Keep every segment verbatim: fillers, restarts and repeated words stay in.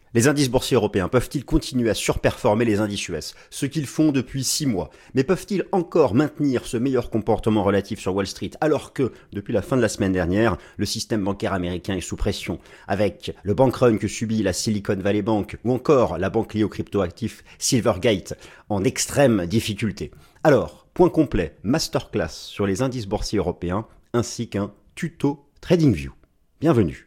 Les indices boursiers européens peuvent-ils continuer à surperformer les indices U S, ce qu'ils font depuis six mois? Mais peuvent-ils encore maintenir ce meilleur comportement relatif sur Wall Street alors que, depuis la fin de la semaine dernière, le système bancaire américain est sous pression, avec le bank run que subit la Silicon Valley Bank ou encore la banque liée aux cryptoactifs Silvergate en extrême difficulté? Alors, point complet, masterclass sur les indices boursiers européens ainsi qu'un tuto TradingView. Bienvenue.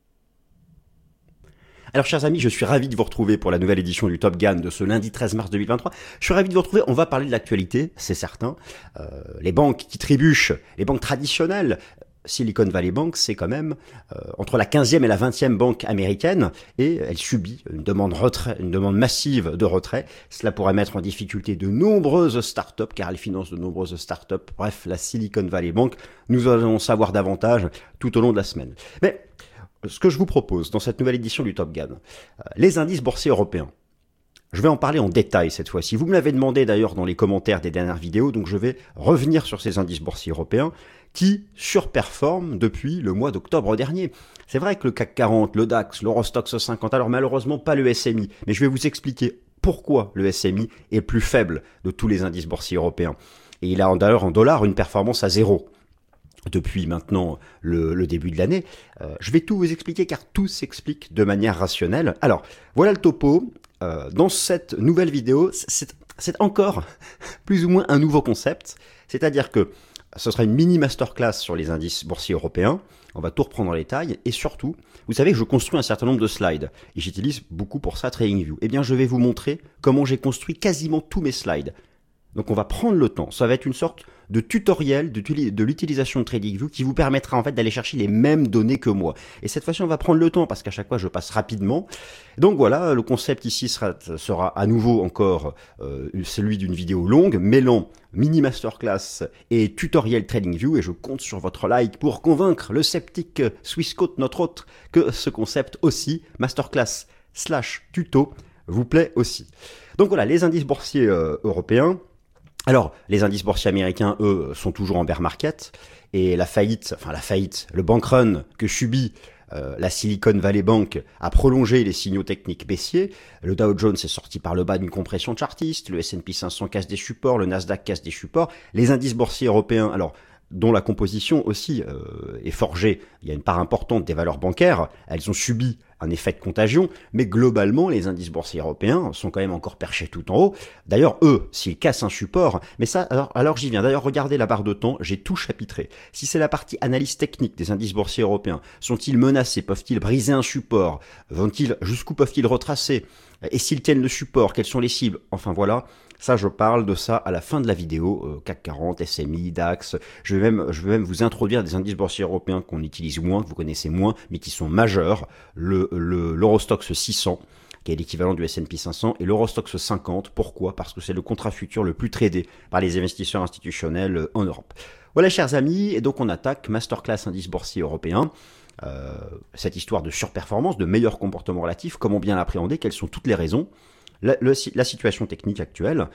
Alors chers amis, je suis ravi de vous retrouver pour la nouvelle édition du Top Gun de ce lundi treize mars deux mille vingt-trois. Je suis ravi de vous retrouver, on va parler de l'actualité, c'est certain. Euh, les banques qui trébuchent, les banques traditionnelles, Silicon Valley Bank, c'est quand même euh, entre la quinzième et la vingtième banque américaine et elle subit une demande, retrait, une demande massive de retrait. Cela pourrait mettre en difficulté de nombreuses startups car elle finance de nombreuses startups. Bref, la Silicon Valley Bank, nous allons en savoir davantage tout au long de la semaine. Mais ce que je vous propose dans cette nouvelle édition du Top Gun, euh, les indices boursiers européens. Je vais en parler en détail cette fois-ci. Vous me l'avez demandé d'ailleurs dans les commentaires des dernières vidéos, donc je vais revenir sur ces indices boursiers européens qui surperforment depuis le mois d'octobre dernier. C'est vrai que le C A C quarante, le DAX, l'Eurostoxx cinquante, alors malheureusement pas le S M I, mais je vais vous expliquer pourquoi le S M I est plus faible de tous les indices boursiers européens. Et il a d'ailleurs en dollars une performance à zéro depuis maintenant le, le début de l'année. Euh, je vais tout vous expliquer car tout s'explique de manière rationnelle. Alors, voilà le topo. Euh, dans cette nouvelle vidéo, c'est, c'est encore plus ou moins un nouveau concept. C'est-à-dire que ce sera une mini masterclass sur les indices boursiers européens. On va tout reprendre en détail. Et surtout, vous savez que je construis un certain nombre de slides. Et j'utilise beaucoup pour ça TradingView. Eh bien, je vais vous montrer comment j'ai construit quasiment tous mes slides. Donc on va prendre le temps, ça va être une sorte de tutoriel de l'utilisation de TradingView qui vous permettra en fait d'aller chercher les mêmes données que moi. Et cette fois-ci on va prendre le temps parce qu'à chaque fois je passe rapidement. Donc voilà, le concept ici sera, sera à nouveau encore euh, celui d'une vidéo longue, mêlant mini masterclass et tutoriel TradingView et je compte sur votre like pour convaincre le sceptique Swissquote, notre autre, que ce concept aussi, masterclass slash tuto, vous plaît aussi. Donc voilà, les indices boursiers euh, européens. Alors, les indices boursiers américains, eux, sont toujours en bear market, et la faillite, enfin la faillite, le bank run que subit euh, la Silicon Valley Bank a prolongé les signaux techniques baissiers. Le Dow Jones est sorti par le bas d'une compression chartiste, le S and P cinq cents casse des supports, le Nasdaq casse des supports. Les indices boursiers européens, alors dont la composition aussi euh, est forgée, il y a une part importante des valeurs bancaires, elles ont subi un effet de contagion, mais globalement, les indices boursiers européens sont quand même encore perchés tout en haut. D'ailleurs, eux, s'ils cassent un support, mais ça, alors, alors j'y viens. D'ailleurs, regardez la barre de temps, j'ai tout chapitré. Si c'est la partie analyse technique des indices boursiers européens, sont-ils menacés? Peuvent-ils briser un support? Vont-ils, jusqu'où peuvent-ils retracer? Et s'ils tiennent le support, quelles sont les cibles? Enfin voilà. Ça, je parle de ça à la fin de la vidéo, euh, C A C quarante, S M I, DAX. Je vais même, je vais même vous introduire des indices boursiers européens qu'on utilise moins, que vous connaissez moins, mais qui sont majeurs. Le, le, l'Eurostoxx six cents, qui est l'équivalent du S and P cinq cents, et l'Eurostoxx cinquante. Pourquoi? Parce que c'est le contrat futur le plus tradé par les investisseurs institutionnels en Europe. Voilà, chers amis, et donc on attaque Masterclass indices boursiers européens. Euh, cette histoire de surperformance, de meilleur comportement relatif, comment bien l'appréhender, quelles sont toutes les raisons. La, le, la situation technique actuelle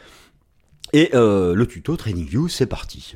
et euh, le tuto TradingView, c'est parti.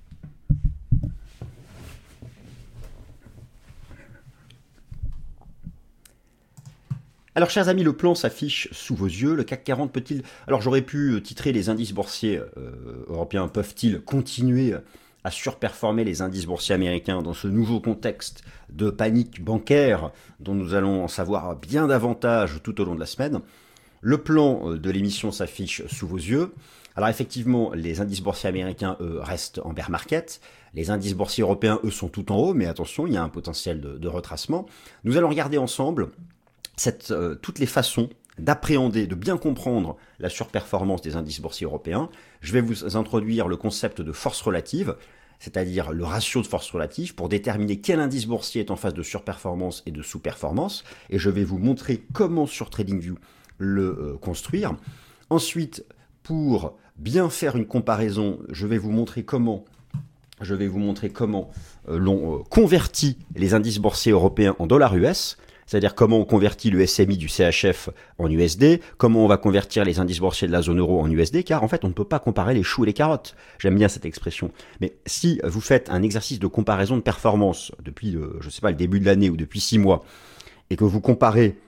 Alors chers amis, le plan s'affiche sous vos yeux. Le C A C quarante peut-il... Alors j'aurais pu titrer les indices boursiers euh, européens peuvent-ils continuer à surperformer les indices boursiers américains dans ce nouveau contexte de panique bancaire dont nous allons en savoir bien davantage tout au long de la semaine. Le plan de l'émission s'affiche sous vos yeux. Alors effectivement, les indices boursiers américains, eux, restent en bear market. Les indices boursiers européens, eux, sont tout en haut, mais attention, il y a un potentiel de, de retracement. Nous allons regarder ensemble cette, euh, toutes les façons d'appréhender, de bien comprendre la surperformance des indices boursiers européens. Je vais vous introduire le concept de force relative, c'est-à-dire le ratio de force relative, pour déterminer quel indice boursier est en phase de surperformance et de sous-performance. Et je vais vous montrer comment sur TradingView le euh, construire. Ensuite, pour bien faire une comparaison, je vais vous montrer comment, je vais vous montrer comment euh, l'on euh, convertit les indices boursiers européens en dollars U S, c'est-à-dire comment on convertit le S M I du C H F en U S D, comment on va convertir les indices boursiers de la zone euro en U S D, car en fait on ne peut pas comparer les choux et les carottes. J'aime bien cette expression. Mais si vous faites un exercice de comparaison de performance depuis, le, je sais pas, le début de l'année ou depuis six mois, et que vous comparez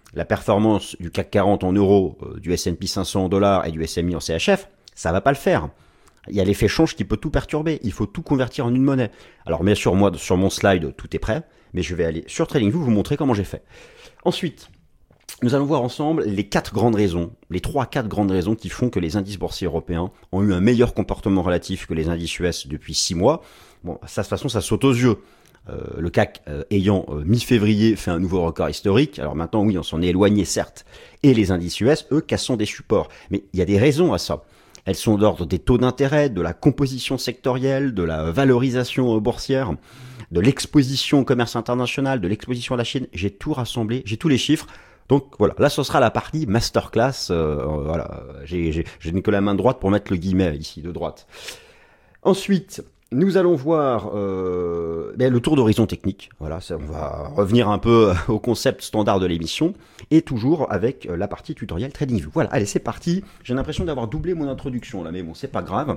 la performance du C A C quarante en euros, euh, du S and P cinq cents en dollars et du S M I en C H F, ça va pas le faire. Il y a l'effet change qui peut tout perturber. Il faut tout convertir en une monnaie. Alors bien sûr, moi, sur mon slide, tout est prêt, mais je vais aller sur TradingView vous montrer comment j'ai fait. Ensuite, nous allons voir ensemble les quatre grandes raisons, les trois, quatre grandes raisons qui font que les indices boursiers européens ont eu un meilleur comportement relatif que les indices U S depuis six mois. Bon, ça, de toute façon, ça saute aux yeux. Euh, le C A C euh, ayant euh, mi-février fait un nouveau record historique. Alors maintenant, oui, on s'en est éloigné, certes. Et les indices U S, eux, cassant des supports. Mais il y a des raisons à ça. Elles sont d'ordre des taux d'intérêt, de la composition sectorielle, de la valorisation euh, boursière, de l'exposition au commerce international, de l'exposition à la Chine. J'ai tout rassemblé, j'ai tous les chiffres. Donc voilà, là ce sera la partie masterclass. Euh, voilà, j'ai, j'ai, je n'ai que la main droite pour mettre le guillemet ici de droite. Ensuite, nous allons voir euh, ben, le tour d'horizon technique. Voilà, ça, on va revenir un peu au concept standard de l'émission et toujours avec la partie tutoriel TradingView. Voilà, allez, c'est parti. J'ai l'impression d'avoir doublé mon introduction là, mais bon, c'est pas grave.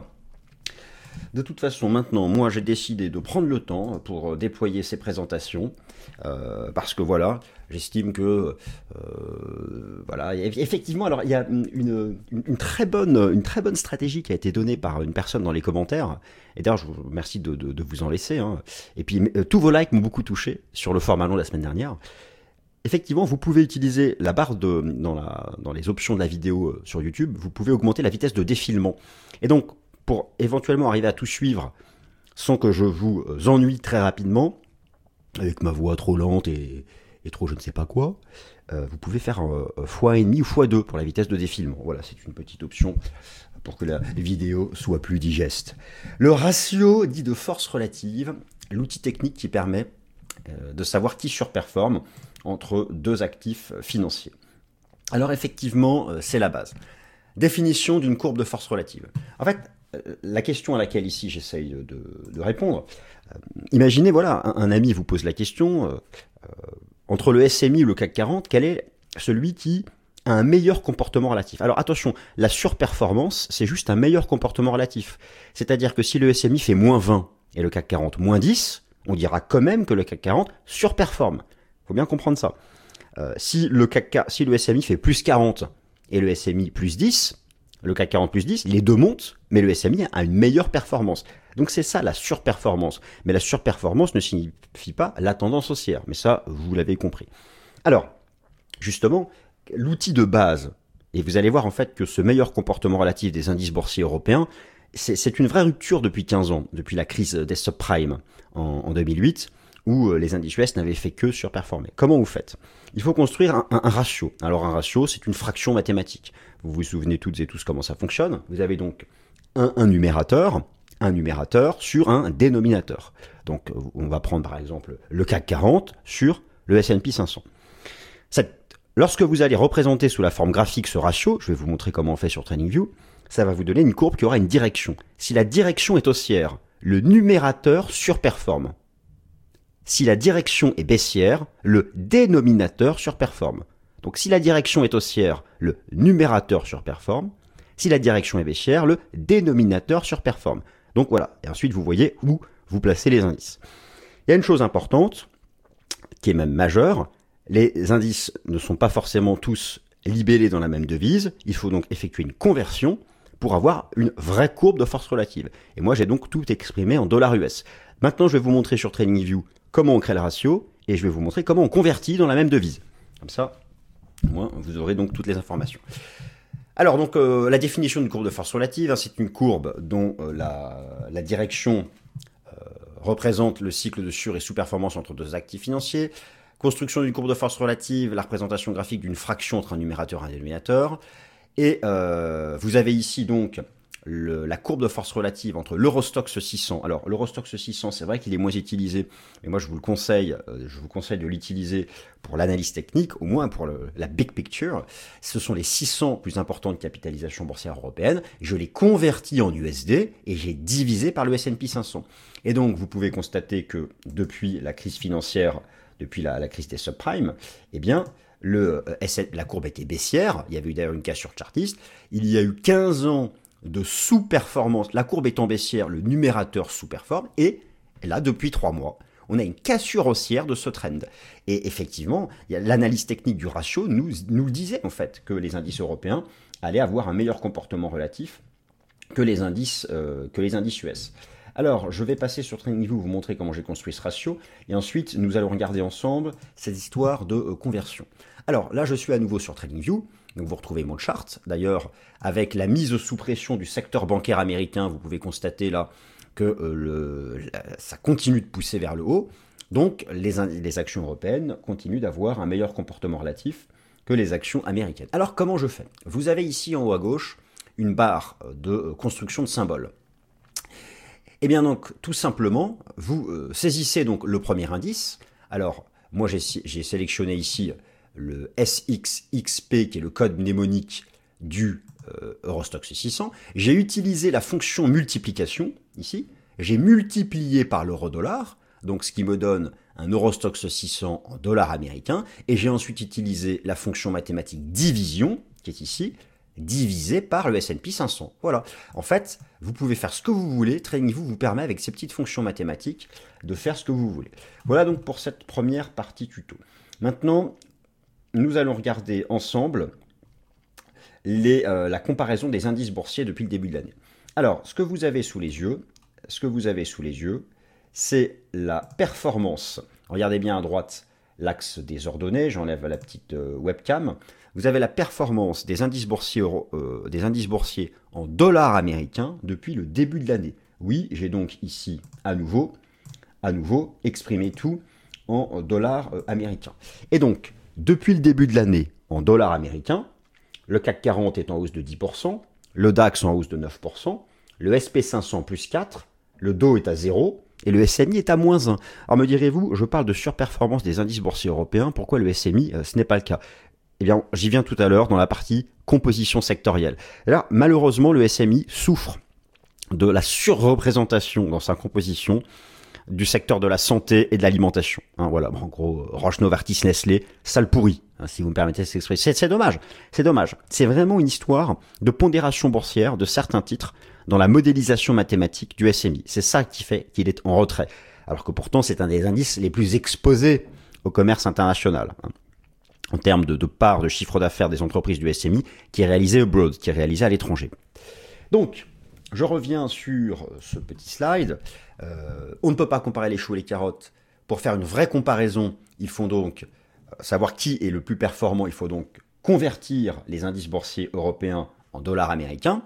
De toute façon, maintenant, moi, j'ai décidé de prendre le temps pour déployer ces présentations, euh, parce que voilà, j'estime que, euh, voilà, effectivement, alors il y a une, une, une très bonne, une très bonne stratégie qui a été donnée par une personne dans les commentaires. Et d'ailleurs, je vous remercie de, de, de vous en laisser. Hein. Et puis, tous vos likes m'ont beaucoup touché sur le format long de la semaine dernière. Effectivement, vous pouvez utiliser la barre de, dans, la, dans les options de la vidéo sur YouTube, vous pouvez augmenter la vitesse de défilement. Et donc, pour éventuellement arriver à tout suivre sans que je vous ennuie très rapidement, avec ma voix trop lente et, et trop je ne sais pas quoi, euh, vous pouvez faire euh, fois un virgule cinq ou fois deux pour la vitesse de défilement. Voilà, c'est une petite option pour que la vidéo soit plus digeste. Le ratio dit de force relative, l'outil technique qui permet euh, de savoir qui surperforme entre deux actifs financiers. Alors effectivement, euh, c'est la base. Définition d'une courbe de force relative. En fait, la question à laquelle ici j'essaye de, de répondre, euh, imaginez, voilà, un, un ami vous pose la question, euh, euh, entre le S M I ou le C A C quarante, quel est celui qui a un meilleur comportement relatif? Alors attention, la surperformance, c'est juste un meilleur comportement relatif. C'est-à-dire que si le S M I fait moins vingt et le C A C quarante moins dix, on dira quand même que le C A C quarante surperforme. Il faut bien comprendre ça. Euh, si, le C A C, si le S M I fait plus quarante et le S M I plus dix, le C A C quarante plus dix, les deux montent, mais le S M I a une meilleure performance. Donc c'est ça la surperformance. Mais la surperformance ne signifie pas la tendance haussière. Mais ça, vous l'avez compris. Alors, justement, l'outil de base, et vous allez voir en fait que ce meilleur comportement relatif des indices boursiers européens, c'est, c'est une vraie rupture depuis quinze ans, depuis la crise des subprimes en, en deux mille huit, où les indices U S n'avaient fait que surperformer. Comment vous faites? Il faut construire un, un, un ratio. Alors un ratio, c'est une fraction mathématique. Vous vous souvenez toutes et tous comment ça fonctionne. Vous avez donc un, un numérateur, un numérateur sur un dénominateur. Donc on va prendre par exemple le C A C quarante sur le S and P cinq cents. Cette, lorsque vous allez représenter sous la forme graphique ce ratio, je vais vous montrer comment on fait sur TradingView, ça va vous donner une courbe qui aura une direction. Si la direction est haussière, le numérateur surperforme. Si la direction est baissière, le dénominateur surperforme. Donc si la direction est haussière, le numérateur surperforme. Si la direction est baissière, le dénominateur surperforme. Donc voilà, et ensuite vous voyez où vous placez les indices. Il y a une chose importante, qui est même majeure, les indices ne sont pas forcément tous libellés dans la même devise, il faut donc effectuer une conversion pour avoir une vraie courbe de force relative. Et moi j'ai donc tout exprimé en dollars U S. Maintenant je vais vous montrer sur TradingView comment on crée le ratio, et je vais vous montrer comment on convertit dans la même devise. Comme ça, au moins, vous aurez donc toutes les informations. Alors, donc, euh, la définition d'une courbe de force relative, hein, c'est une courbe dont euh, la, la direction euh, représente le cycle de sur- et sous-performance entre deux actifs financiers. Construction d'une courbe de force relative, la représentation graphique d'une fraction entre un numérateur et un dénominateur. Et euh, vous avez ici donc Le, la courbe de force relative entre l'Eurostoxx six cents. Alors, l'Eurostoxx six cents, c'est vrai qu'il est moins utilisé, mais moi, je vous le conseille, euh, je vous conseille de l'utiliser pour l'analyse technique, au moins pour le, la big picture. Ce sont les six cents plus importantes capitalisations boursières européennes. Je les convertis en U S D et j'ai divisé par le S and P cinq cents. Et donc, vous pouvez constater que depuis la crise financière, depuis la, la crise des subprimes, eh bien, le, euh, la courbe était baissière. Il y avait eu d'ailleurs une cassure chartiste. Il y a eu quinze ans de sous-performance, la courbe étant baissière, le numérateur sous-performe, et là, depuis trois mois, On a une cassure haussière de ce trend. Et effectivement, l'analyse technique du ratio nous, nous le disait en fait, que les indices européens allaient avoir un meilleur comportement relatif que les indices, euh, que les indices U S. Alors, je vais passer sur TradingView, vous montrer comment j'ai construit ce ratio, et ensuite, nous allons regarder ensemble cette histoire de euh, conversion. Alors, là, je suis à nouveau sur TradingView, donc vous retrouvez mon chart. D'ailleurs, avec la mise sous pression du secteur bancaire américain, vous pouvez constater là que euh, le, la, ça continue de pousser vers le haut. Donc, les, les actions européennes continuent d'avoir un meilleur comportement relatif que les actions américaines. Alors, comment je fais? Vous avez ici en haut à gauche une barre de construction de symboles. Eh bien donc, tout simplement, vous euh, saisissez donc le premier indice. Alors, moi j'ai sélectionné ici le S X X P, qui est le code mnémonique du euh, Eurostoxx six cents. J'ai utilisé la fonction multiplication, ici. J'ai multiplié par l'euro-dollar, donc ce qui me donne un Eurostoxx six cents en dollars américains. Et j'ai ensuite utilisé la fonction mathématique division, qui est ici, divisé par le S and P cinq cents. Voilà. En fait, vous pouvez faire ce que vous voulez. TradingView vous permet, avec ces petites fonctions mathématiques, de faire ce que vous voulez. Voilà donc pour cette première partie tuto. Maintenant, nous allons regarder ensemble les, euh, la comparaison des indices boursiers depuis le début de l'année. Alors, ce que vous avez sous les yeux, ce que vous avez sous les yeux, c'est la performance. Regardez bien à droite l'axe des ordonnées. J'enlève la petite euh, webcam. Vous avez la performance des indices boursiers, euh, des indices boursiers en dollars américains depuis le début de l'année. Oui, j'ai donc ici à nouveau, à nouveau exprimé tout en dollars euh, américains. Et donc, depuis le début de l'année, en dollars américains, le C A C quarante est en hausse de dix pour cent, le DAX en hausse de neuf pour cent, le S P cinq cents plus quatre, le Dow est à zéro et le S M I est à moins un. Alors me direz-vous, je parle de surperformance des indices boursiers européens, pourquoi le S M I, euh, ce n'est pas le cas? Eh bien, j'y viens tout à l'heure dans la partie composition sectorielle. Là, malheureusement, le S M I souffre de la surreprésentation dans sa composition du secteur de la santé et de l'alimentation. Hein, voilà, bon, en gros, Roche Novartis, Nestlé, ça le pourrit, hein, si vous me permettez cette expression. C'est dommage, c'est dommage. C'est vraiment une histoire de pondération boursière de certains titres dans la modélisation mathématique du S M I. C'est ça qui fait qu'il est en retrait. Alors que pourtant, c'est un des indices les plus exposés au commerce international. Hein, en termes de, de part de chiffre d'affaires des entreprises du S M I, qui est réalisé abroad, qui est réalisé à l'étranger. Donc, je reviens sur ce petit slide. Euh, on ne peut pas comparer les choux et les carottes. Pour faire une vraie comparaison, il faut donc savoir qui est le plus performant. Il faut donc convertir les indices boursiers européens en dollars américains.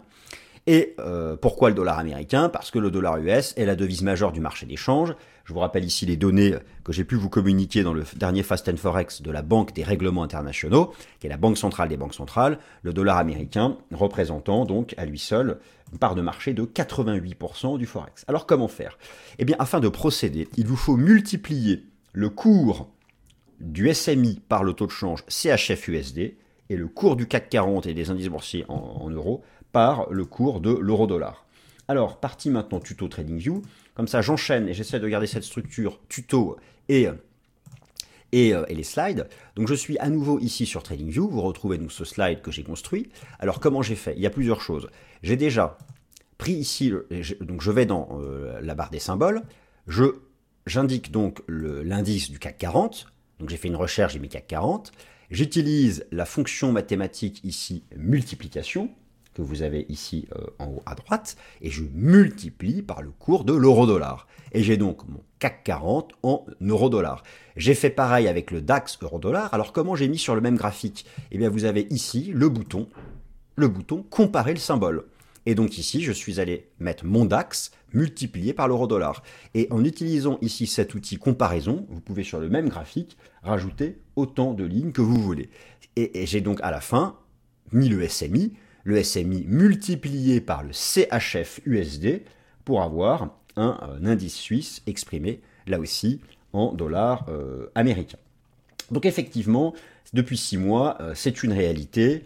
Et euh, pourquoi le dollar américain? Parce que le dollar U S est la devise majeure du marché d'échange. Je vous rappelle ici les données que j'ai pu vous communiquer dans le dernier Fast and Forex de la Banque des règlements internationaux, qui est la banque centrale des banques centrales, le dollar américain représentant donc à lui seul une part de marché de quatre-vingt-huit pour cent du Forex. Alors comment faire? Eh bien, afin de procéder, il vous faut multiplier le cours du S M I par le taux de change C H F U S D et le cours du C A C quarante et des indices boursiers en, en euros par le cours de l'euro-dollar. Alors, partie maintenant tuto TradingView. Comme ça, j'enchaîne et j'essaie de garder cette structure tuto et, et, et les slides. Donc, je suis à nouveau ici sur TradingView. Vous retrouvez donc ce slide que j'ai construit. Alors, comment j'ai fait? Il y a plusieurs choses. J'ai déjà pris ici, donc je vais dans euh, la barre des symboles. Je, j'indique donc l'indice du C A C quarante. Donc, j'ai fait une recherche, j'ai mis C A C quarante. J'utilise la fonction mathématique ici, multiplication, que vous avez ici euh, en haut à droite, et je multiplie par le cours de l'euro-dollar. Et j'ai donc mon C A C quarante en euro-dollar. J'ai fait pareil avec le DAX euro-dollar. Alors comment j'ai mis sur le même graphique? Eh bien vous avez ici le bouton, le bouton comparer le symbole. Et donc ici, je suis allé mettre mon DAX multiplié par l'euro-dollar. Et en utilisant ici cet outil comparaison, vous pouvez sur le même graphique rajouter autant de lignes que vous voulez. Et, et j'ai donc à la fin mis le S M I, le S M I multiplié par le C H F U S D pour avoir un, un indice suisse exprimé là aussi en dollars euh, américains. Donc effectivement, depuis six mois, euh, c'est une réalité.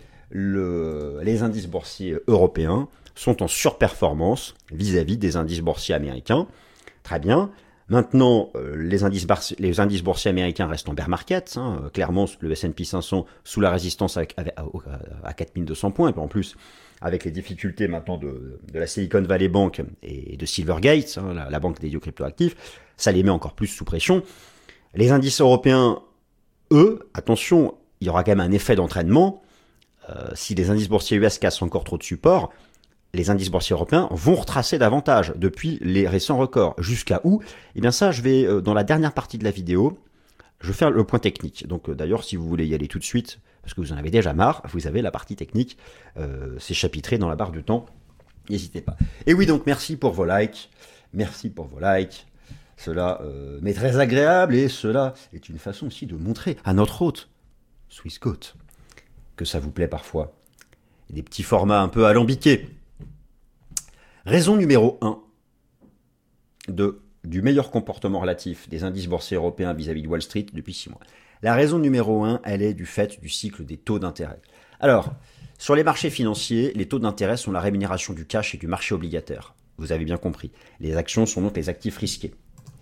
Le, les indices boursiers européens sont en surperformance vis-à-vis des indices boursiers américains. Très bien. Maintenant, euh, les, indices les indices boursiers américains restent en bear market. Hein. Clairement, le S and P cinq cents sous la résistance à, à, à quatre mille deux cents points. Et puis en plus, avec les difficultés maintenant de, de la Silicon Valley Bank et de Silvergate, hein, la, la banque des idiots cryptoactifs, ça les met encore plus sous pression. Les indices européens, eux, attention, il y aura quand même un effet d'entraînement. Euh, si les indices boursiers U S cassent encore trop de support, les indices boursiers européens vont retracer davantage depuis les récents records. Jusqu'à où? Eh bien ça, je vais, euh, dans la dernière partie de la vidéo, je vais faire le point technique. Donc euh, d'ailleurs, si vous voulez y aller tout de suite, parce que vous en avez déjà marre, vous avez la partie technique, euh, c'est chapitré dans la barre du temps, n'hésitez pas. Et oui, donc merci pour vos likes, merci pour vos likes, cela euh, m'est très agréable, et cela est une façon aussi de montrer à notre hôte, Swissquote, que ça vous plaît parfois. Des petits formats un peu alambiqués. Raison numéro un de, du meilleur comportement relatif des indices boursiers européens vis-à-vis de Wall Street depuis six mois. La raison numéro un, elle est du fait du cycle des taux d'intérêt. Alors, sur les marchés financiers, les taux d'intérêt sont la rémunération du cash et du marché obligataire. Vous avez bien compris. Les actions sont donc les actifs risqués.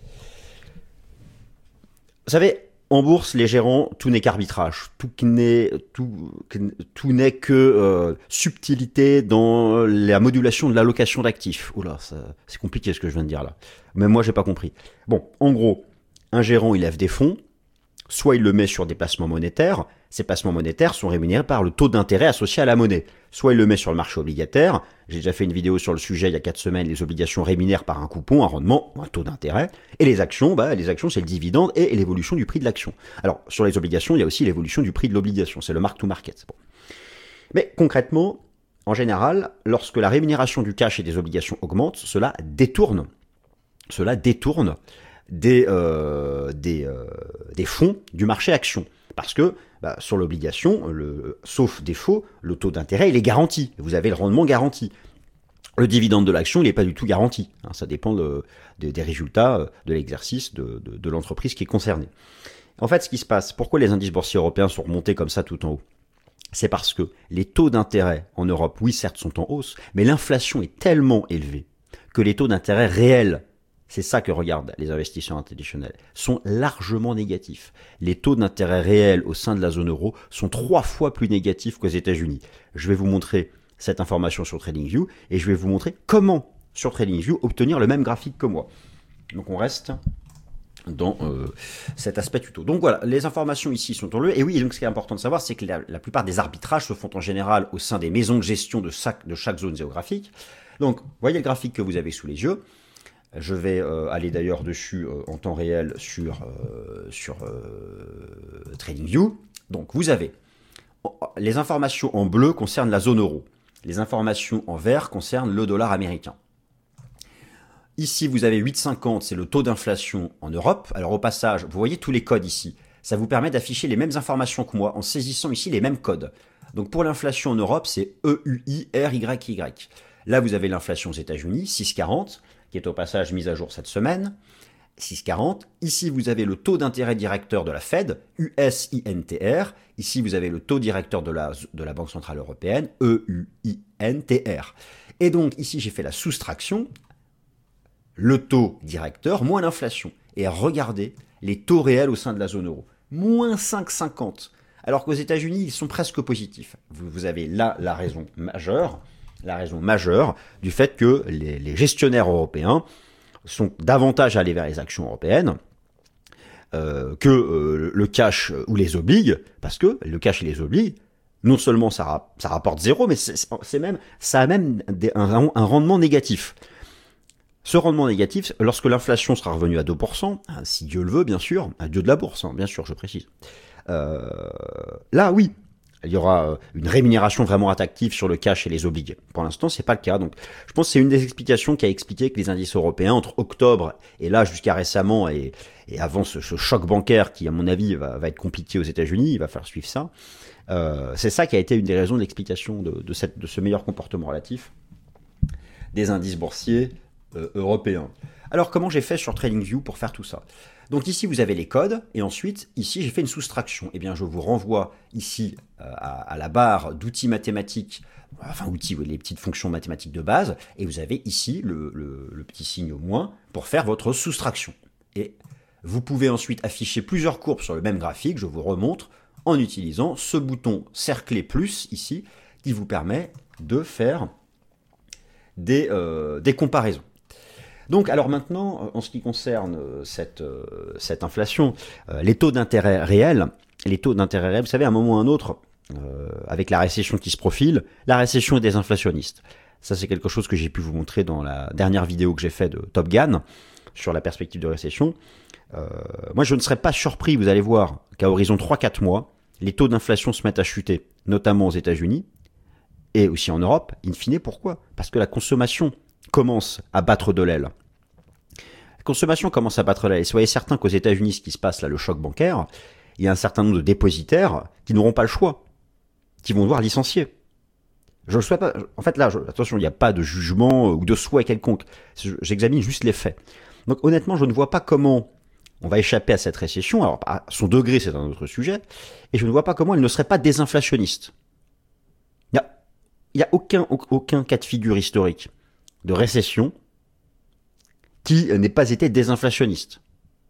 Vous savez, en bourse, les gérants, tout n'est qu'arbitrage. Tout n'est tout, tout n'est que euh, subtilité dans la modulation de l'allocation d'actifs. Oula, c'est compliqué ce que je viens de dire là. Même moi, j'ai pas compris. Bon, en gros, un gérant, il lève des fonds. Soit il le met sur des placements monétaires, ces placements monétaires sont rémunérés par le taux d'intérêt associé à la monnaie. Soit il le met sur le marché obligataire, j'ai déjà fait une vidéo sur le sujet il y a quatre semaines, les obligations rémunèrent par un coupon, un rendement, un taux d'intérêt, et les actions, bah, les actions c'est le dividende et l'évolution du prix de l'action. Alors sur les obligations, il y a aussi l'évolution du prix de l'obligation, c'est le mark to market. Bon. Mais concrètement, en général, lorsque la rémunération du cash et des obligations augmente, cela détourne, cela détourne des, euh, des, euh, des fonds du marché action. Parce que bah, sur l'obligation, le, sauf défaut, le taux d'intérêt il est garanti. Vous avez le rendement garanti. Le dividende de l'action, il n'est pas du tout garanti. Hein, ça dépend de, de, des résultats de l'exercice de, de, de l'entreprise qui est concernée. En fait, ce qui se passe, pourquoi les indices boursiers européens sont remontés comme ça tout en haut? C'est parce que les taux d'intérêt en Europe, oui certes, sont en hausse, mais l'inflation est tellement élevée que les taux d'intérêt réels, c'est ça que regardent les investisseurs institutionnels, sont largement négatifs. Les taux d'intérêt réels au sein de la zone euro sont trois fois plus négatifs qu'aux États-Unis. Je vais vous montrer cette information sur TradingView et je vais vous montrer comment, sur TradingView, obtenir le même graphique que moi. Donc on reste dans euh, cet aspect tuto. Donc voilà, les informations ici sont en lieu. Et oui, et donc ce qui est important de savoir, c'est que la, la plupart des arbitrages se font en général au sein des maisons de gestion de chaque, de chaque zone géographique. Donc, voyez le graphique que vous avez sous les yeux. Je vais euh, aller d'ailleurs dessus euh, en temps réel sur, euh, sur euh, TradingView. Donc vous avez les informations en bleu concernent la zone euro. Les informations en vert concernent le dollar américain. Ici vous avez huit virgule cinquante, c'est le taux d'inflation en Europe. Alors au passage, vous voyez tous les codes ici. Ça vous permet d'afficher les mêmes informations que moi en saisissant ici les mêmes codes. Donc pour l'inflation en Europe, c'est E U I R Y Y. Là vous avez l'inflation aux États-Unis, six virgule quarante. Qui est au passage mise à jour cette semaine, six virgule quarante. Ici, vous avez le taux d'intérêt directeur de la Fed, U S I N T R. Ici, vous avez le taux directeur de la, de la Banque Centrale Européenne, E U I N T R. Et donc, ici, j'ai fait la soustraction, le taux directeur moins l'inflation. Et regardez les taux réels au sein de la zone euro. Moins cinq virgule cinquante. Alors qu'aux États-Unis, ils sont presque positifs. Vous, vous avez là la raison majeure. La raison majeure du fait que les, les gestionnaires européens sont davantage allés vers les actions européennes euh, que euh, le cash ou les obligue, parce que le cash et les obligue, non seulement ça, ra ça rapporte zéro, mais c'est même, ça a même des, un, un rendement négatif. Ce rendement négatif, lorsque l'inflation sera revenue à deux pour cent, si Dieu le veut bien sûr, à Dieu de la bourse, hein, bien sûr, je précise, euh, là oui, il y aura une rémunération vraiment attractive sur le cash et les obliges. Pour l'instant, c'est pas le cas. Donc, je pense que c'est une des explications qui a expliqué que les indices européens, entre octobre et là jusqu'à récemment, et, et avant ce, ce choc bancaire qui, à mon avis, va, va être compliqué aux États-Unis, il va falloir suivre ça. Euh, c'est ça qui a été une des raisons de l'explication de, de, cette, de ce meilleur comportement relatif des indices boursiers euh, européens. Alors, comment j'ai fait sur TradingView pour faire tout ça? Donc ici, vous avez les codes, et ensuite, ici, j'ai fait une soustraction. Eh bien, je vous renvoie ici euh, à, à la barre d'outils mathématiques, enfin outils, les petites fonctions mathématiques de base, et vous avez ici le, le, le petit signe moins pour faire votre soustraction. Et vous pouvez ensuite afficher plusieurs courbes sur le même graphique, je vous remontre, en utilisant ce bouton cerclé plus ici, qui vous permet de faire des, euh, des comparaisons. Donc, alors maintenant, en ce qui concerne cette, euh, cette inflation, euh, les taux d'intérêt réels, les taux d'intérêt réels, vous savez, à un moment ou à un autre, euh, avec la récession qui se profile, la récession est désinflationniste. Ça, c'est quelque chose que j'ai pu vous montrer dans la dernière vidéo que j'ai fait de Top Gun sur la perspective de récession. Euh, moi, je ne serais pas surpris, vous allez voir, qu'à horizon trois à quatre mois, les taux d'inflation se mettent à chuter, notamment aux États-Unis et aussi en Europe. In fine, pourquoi? Parce que la consommation commence à battre de l'aile. La consommation commence à battre de l'aile. Et soyez certains qu'aux États-Unis, ce qui se passe là, le choc bancaire, il y a un certain nombre de dépositaires qui n'auront pas le choix, qui vont devoir licencier. Je le souhaite pas. En fait, là, je, attention, il n'y a pas de jugement ou de souhait quelconque. J'examine juste les faits. Donc, honnêtement, je ne vois pas comment on va échapper à cette récession. Alors, à son degré, c'est un autre sujet. Et je ne vois pas comment elle ne serait pas désinflationniste. Il n'y a, il y a aucun, aucun cas de figure historique de récession qui n'ait pas été désinflationniste.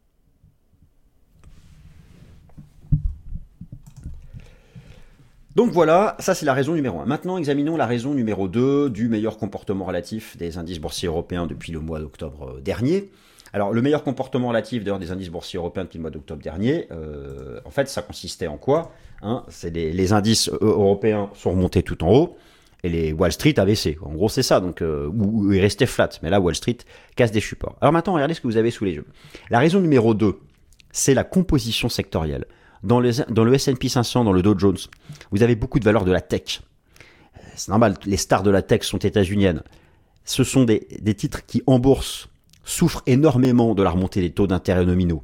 Donc voilà, ça c'est la raison numéro un. Maintenant, examinons la raison numéro deux du meilleur comportement relatif des indices boursiers européens depuis le mois d'octobre dernier. Alors, le meilleur comportement relatif d'ailleurs des indices boursiers européens depuis le mois d'octobre dernier, euh, en fait, ça consistait en quoi, hein? C'est les, les indices européens sont remontés tout en haut et les Wall Street a baissé. En gros, c'est ça, donc euh, où, où ils restaient flat. Mais là, Wall Street casse des supports. Alors maintenant, regardez ce que vous avez sous les yeux. La raison numéro deux, c'est la composition sectorielle. Dans, les, dans le S and P cinq cents, dans le Dow Jones, vous avez beaucoup de valeurs de la tech. C'est normal, les stars de la tech sont états-uniennes. Ce sont des, des titres qui, en bourse, souffrent énormément de la remontée des taux d'intérêt nominaux.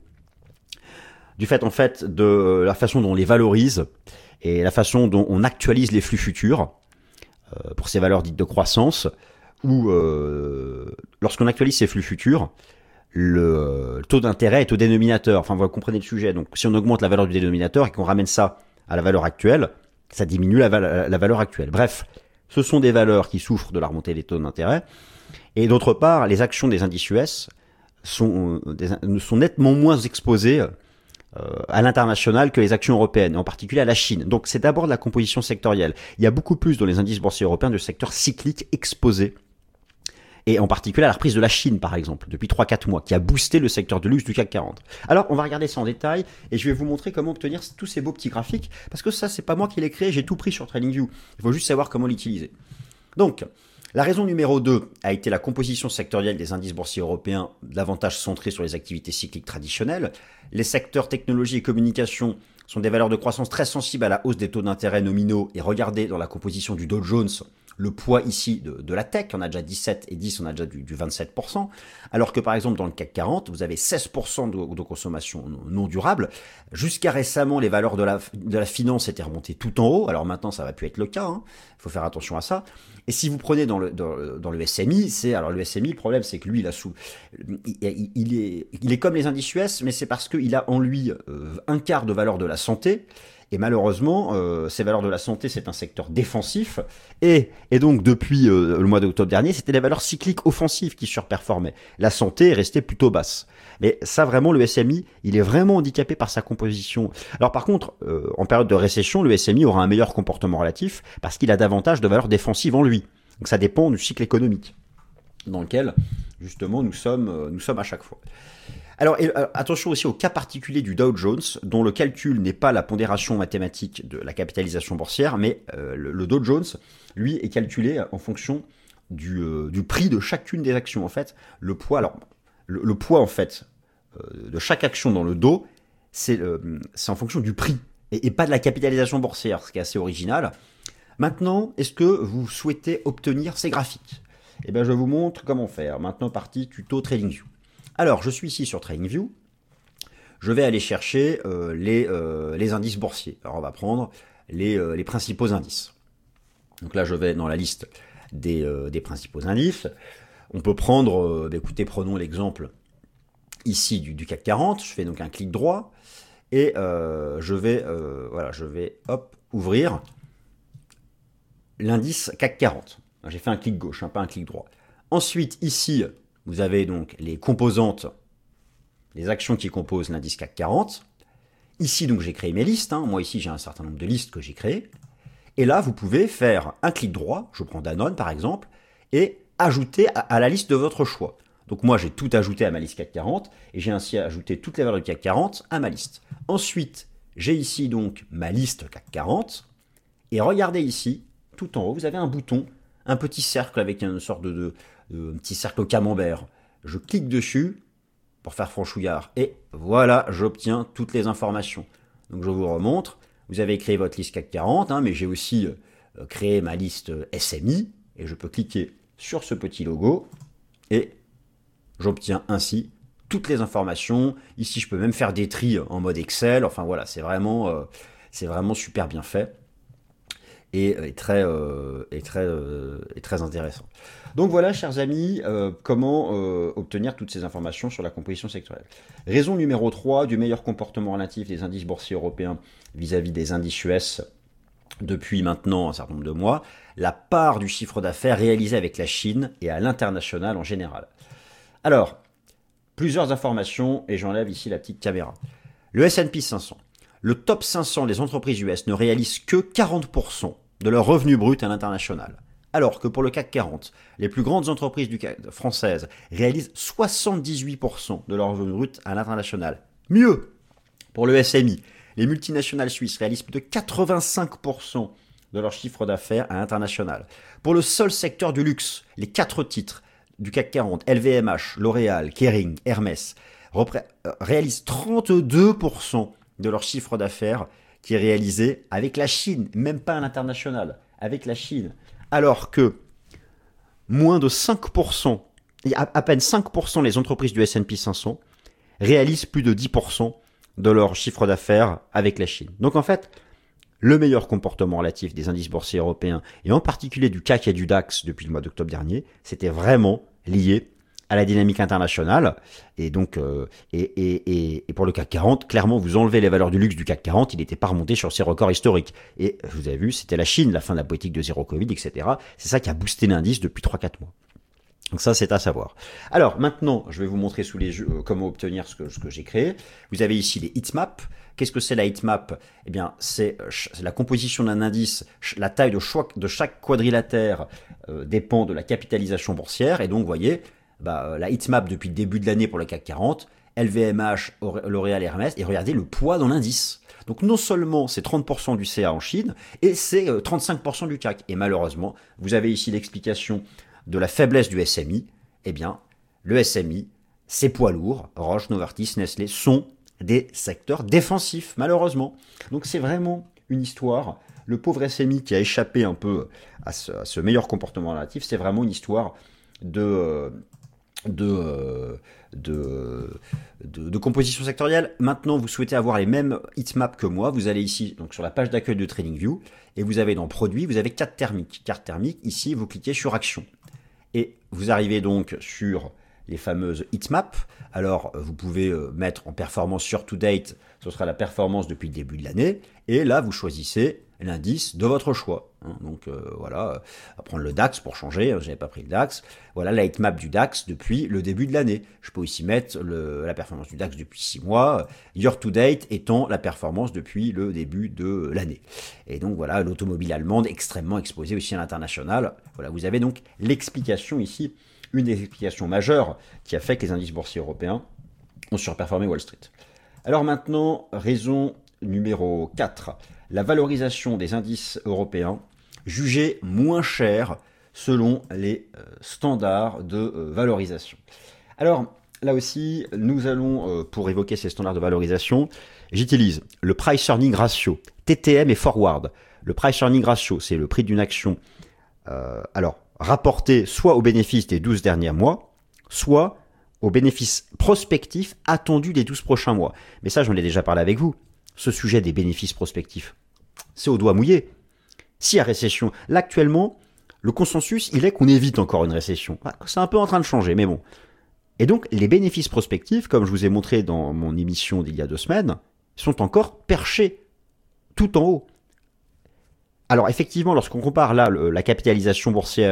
Du fait, en fait, de la façon dont on les valorise et la façon dont on actualise les flux futurs euh, pour ces valeurs dites de croissance, où euh, lorsqu'on actualise ces flux futurs, le taux d'intérêt est au dénominateur. Enfin, vous comprenez le sujet. Donc, si on augmente la valeur du dénominateur et qu'on ramène ça à la valeur actuelle, ça diminue la, val- la valeur actuelle. Bref, ce sont des valeurs qui souffrent de la remontée des taux d'intérêt. Et d'autre part, les actions des indices U S sont, sont nettement moins exposées euh, à l'international que les actions européennes, en particulier à la Chine. Donc, c'est d'abord de la composition sectorielle. Il y a beaucoup plus dans les indices boursiers européens de secteurs cycliques exposés. Et en particulier à la reprise de la Chine, par exemple, depuis trois à quatre mois, qui a boosté le secteur de luxe du C A C quarante. Alors, on va regarder ça en détail, et je vais vous montrer comment obtenir tous ces beaux petits graphiques, parce que ça, c'est pas moi qui l'ai créé, j'ai tout pris sur TradingView. Il faut juste savoir comment l'utiliser. Donc, la raison numéro deux a été la composition sectorielle des indices boursiers européens, davantage centrés sur les activités cycliques traditionnelles. Les secteurs technologie et communication sont des valeurs de croissance très sensibles à la hausse des taux d'intérêt nominaux, et regardez dans la composition du Dow Jones, le poids ici de, de la tech, on a déjà dix-sept et dix, on a déjà du, du vingt-sept pour cent, alors que par exemple dans le C A C quarante, vous avez seize pour cent de, de consommation non durable. Jusqu'à récemment, les valeurs de la, de la finance étaient remontées tout en haut, alors maintenant ça va plus être le cas, il hein. faut faire attention à ça. Et si vous prenez dans le, dans, dans le S M I, c'est, alors le S M I, le problème c'est que lui, il a sous, il, il, est, il est comme les indices U S, mais c'est parce qu'il a en lui euh, un quart de valeur de la santé. Et malheureusement, euh, ces valeurs de la santé, c'est un secteur défensif. Et, et donc, depuis euh, le mois d'octobre dernier, c'était les valeurs cycliques offensives qui surperformaient. La santé est restée plutôt basse. Mais ça, vraiment, le S M I, il est vraiment handicapé par sa composition. Alors par contre, euh, en période de récession, le S M I aura un meilleur comportement relatif parce qu'il a davantage de valeurs défensives en lui. Donc ça dépend du cycle économique dans lequel, justement, nous sommes, euh, nous sommes à chaque fois. Alors, et, euh, attention aussi au cas particulier du Dow Jones, dont le calcul n'est pas la pondération mathématique de la capitalisation boursière, mais euh, le, le Dow Jones, lui, est calculé en fonction du, euh, du prix de chacune des actions. En fait, le poids, alors, le, le poids, en fait, euh, de chaque action dans le Dow, c'est euh, c'est en fonction du prix, et, et pas de la capitalisation boursière, ce qui est assez original. Maintenant, est-ce que vous souhaitez obtenir ces graphiques? Eh bien, je vous montre comment faire. Maintenant, partie tuto TradingView. Alors, je suis ici sur TradingView. Je vais aller chercher euh, les, euh, les indices boursiers. Alors, on va prendre les, euh, les principaux indices. Donc là, je vais dans la liste des, euh, des principaux indices. On peut prendre, euh, bah, écoutez, prenons l'exemple ici du, du C A C quarante. Je fais donc un clic droit et euh, je vais, euh, voilà, je vais hop, ouvrir l'indice C A C quarante. J'ai fait un clic gauche, hein, pas un clic droit. Ensuite, ici, vous avez donc les composantes les actions qui composent l'indice C A C quarante. Ici, donc, j'ai créé mes listes. Hein. Moi, ici, j'ai un certain nombre de listes que j'ai créées. Et là, vous pouvez faire un clic droit, je prends Danone par exemple, et ajouter à, à la liste de votre choix. Donc moi, j'ai tout ajouté à ma liste C A C quarante, et j'ai ainsi ajouté toutes les valeurs du C A C quarante à ma liste. Ensuite, j'ai ici donc ma liste C A C quarante, et regardez ici, tout en haut, vous avez un bouton, un petit cercle avec une sorte de, de, de un petit cercle camembert. Je clique dessus pour faire franchouillard, et voilà, j'obtiens toutes les informations. Donc je vous remontre. Vous avez créé votre liste C A C quarante, hein, mais j'ai aussi euh, créé ma liste S M I, et je peux cliquer sur ce petit logo, et j'obtiens ainsi toutes les informations. Ici, je peux même faire des tris en mode Excel. Enfin voilà, c'est vraiment, euh, c'est vraiment super bien fait, et, et, très, euh, et, très, euh, et très intéressant. Donc voilà, chers amis, euh, comment euh, obtenir toutes ces informations sur la composition sectorielle. Raison numéro trois du meilleur comportement relatif des indices boursiers européens vis-à-vis des indices U S depuis maintenant un certain nombre de mois, la part du chiffre d'affaires réalisé avec la Chine et à l'international en général. Alors, plusieurs informations, et j'enlève ici la petite caméra. Le S and P cinq cents. Le top cinq cents des entreprises U S ne réalisent que quarante pour cent de leur revenu brut à l'international. Alors que pour le C A C quarante, les plus grandes entreprises du C A C françaises réalisent soixante-dix-huit pour cent de leur revenu brut à l'international. Mieux, pour le S M I, les multinationales suisses réalisent plus de quatre-vingt-cinq pour cent de leur chiffre d'affaires à l'international. Pour le seul secteur du luxe, les quatre titres du C A C quarante, L V M H, L'Oréal, Kering, Hermès, réalisent trente-deux pour cent de leur chiffre d'affaires qui est réalisé avec la Chine, même pas à l'international, avec la Chine. Alors que moins de cinq pour cent, à peine cinq pour cent les entreprises du S and P cinq cents réalisent plus de dix pour cent de leur chiffre d'affaires avec la Chine. Donc en fait, le meilleur comportement relatif des indices boursiers européens, et en particulier du C A C et du DAX depuis le mois d'octobre dernier, c'était vraiment lié à la dynamique internationale. Et donc, euh, et, et, et, et pour le C A C quarante, clairement, vous enlevez les valeurs du luxe du C A C quarante, il n'était pas remonté sur ses records historiques. Et vous avez vu, c'était la Chine, la fin de la politique de zéro Covid, et cetera. C'est ça qui a boosté l'indice depuis trois à quatre mois. Donc ça, c'est à savoir. Alors maintenant, je vais vous montrer sous les yeux euh, comment obtenir ce que, ce que j'ai créé. Vous avez ici les heatmaps. Qu'est-ce que c'est la heatmap? Eh bien, c'est euh, la composition d'un indice. La taille de chaque, de chaque quadrilatère euh, dépend de la capitalisation boursière. Et donc, vous voyez, bah, la heatmap depuis le début de l'année pour le C A C quarante, L V M H, L'Oréal et Hermès, et regardez le poids dans l'indice. Donc non seulement c'est trente pour cent du C A en Chine, et c'est euh, trente-cinq pour cent du C A C. Et malheureusement, vous avez ici l'explication de la faiblesse du S M I. Eh bien, le S M I, ses poids lourds, Roche, Novartis, Nestlé, sont des secteurs défensifs, malheureusement. Donc c'est vraiment une histoire. Le pauvre S M I qui a échappé un peu à ce, à ce meilleur comportement relatif, c'est vraiment une histoire de, de, de, de, de composition sectorielle. Maintenant, vous souhaitez avoir les mêmes heatmaps que moi. Vous allez ici donc sur la page d'accueil de TradingView, et vous avez dans Produits, vous avez carte thermique. Carte thermique, ici, vous cliquez sur Action. Et vous arrivez donc sur les fameuses heatmaps. Alors, vous pouvez mettre en performance sur to date, ce sera la performance depuis le début de l'année. Et là, vous choisissez l'indice de votre choix. Donc euh, voilà, on va prendre le DAX pour changer, je n'avais pas pris le DAX. Voilà la heatmap du DAX depuis le début de l'année. Je peux aussi mettre le, la performance du DAX depuis six mois, year to date étant la performance depuis le début de l'année. Et donc voilà, l'automobile allemande extrêmement exposée aussi à l'international. Voilà, vous avez donc l'explication ici, une des explications majeures qui a fait que les indices boursiers européens ont surperformé Wall Street. Alors maintenant, raison numéro quatre, la valorisation des indices européens jugés moins chers selon les euh, standards de euh, valorisation. Alors là aussi, nous allons, euh, pour évoquer ces standards de valorisation, j'utilise le Price Earning Ratio, T T M et Forward. Le Price Earning Ratio, c'est le prix d'une action euh, alors rapporté soit aux bénéfices des douze derniers mois, soit aux bénéfices prospectifs attendus des douze prochains mois. Mais ça, j'en ai déjà parlé avec vous. Ce sujet des bénéfices prospectifs, c'est au doigt mouillé. S'il y a récession, là actuellement, le consensus, il est qu'on évite encore une récession. C'est un peu en train de changer, mais bon. Et donc, les bénéfices prospectifs, comme je vous ai montré dans mon émission d'il y a deux semaines, sont encore perchés tout en haut. Alors effectivement, lorsqu'on compare là le, la capitalisation boursière